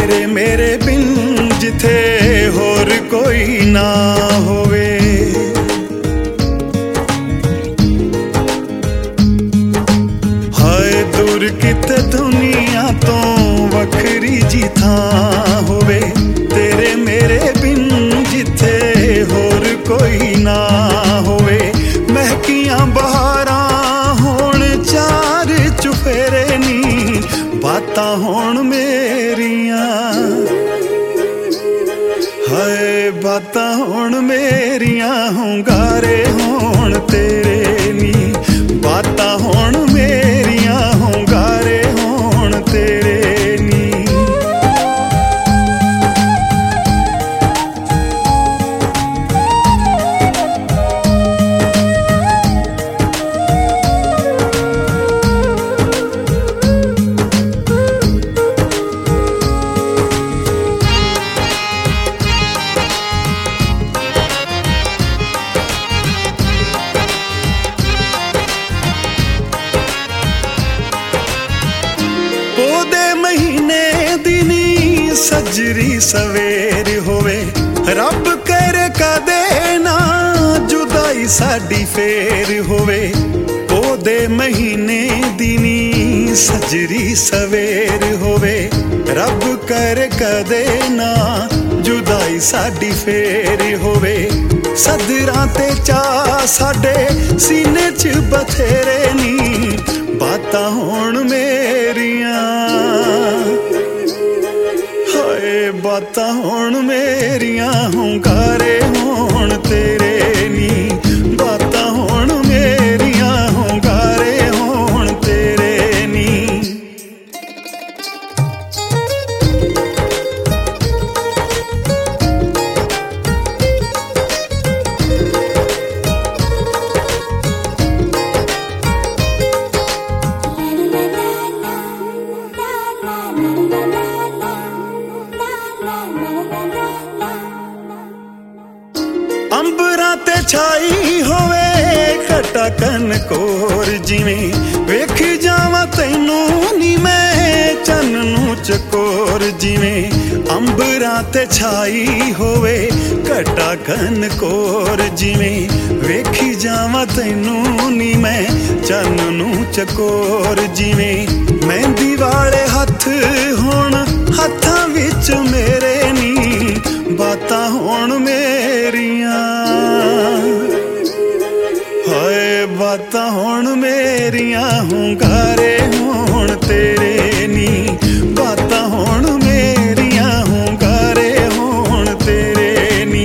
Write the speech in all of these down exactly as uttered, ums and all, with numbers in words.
तेरे मेरे बिन जिथे होर कोई ना होवे। हाय दूर किते दुनिया तो वखरी जी थां होवे, तेरे मेरे बिन जिथे होर कोई ना होवे। महकियां बहारां होण चार चुफेरे नी, बातां होण मेरियां हाय बातां होण मेरियां, हुंगारे होण तेरे नी, बातां होण मेरियां, हुंगारे होण तेरे नी। सजरी सवेर होवे, रब करे कदे ना जुदाई साडी फेर होवे। ओदे महीने दिनी सजरी सवेर होवे, रब करे कदे ना जुदाई साडी फेर होवे। सदरां ते चा साडे सीने च बथेरे नी, बातां होण मेरियां बातां होण मेरियां, हुंगारे होण तेरे नी, बातां होण मेरियां, हुंगारे होण तेरे नी। अंबरां ते छाई होवे घटा कनकोर, जिवें वेख जावां तैनू नी मैं चन नू चकोर। जिवें अंबरां ते छाई होवे घटा कनकोर, जिवें वेखी जावां तैनू नी मैं चन नू चकोर। जिवें मेहंदी वाले हथ होण हत्थां विच मेरे नी, बातां होण मेरियां हाय बातां होण मेरियां, हुंगारे होण तेरे नी, बातां होण मेरियां, हुंगारे होण तेरे नी।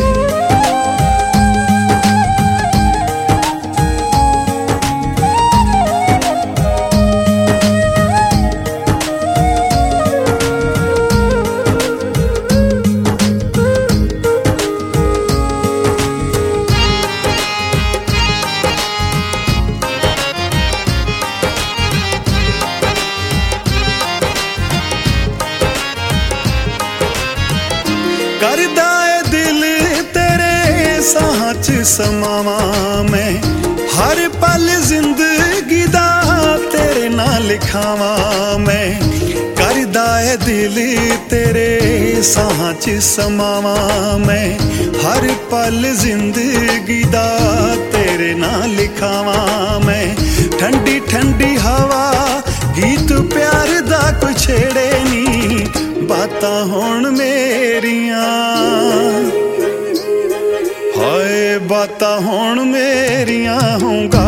करदा ए दिल तेरे साहां च समावां मैं, हर पल जिंदगी दा तेरे नाल लिखावां मैं। करदा ए दिल तेरे साहां च समावां मैं, हर पल जिंदगी दा तेरे नाल लिखावां मैं। ठंडी ठंडी हवा गीत प्यार दा कोई छेड़े नी, बातां होण मेरियां हाय बातां होण मेरियां, हुंगा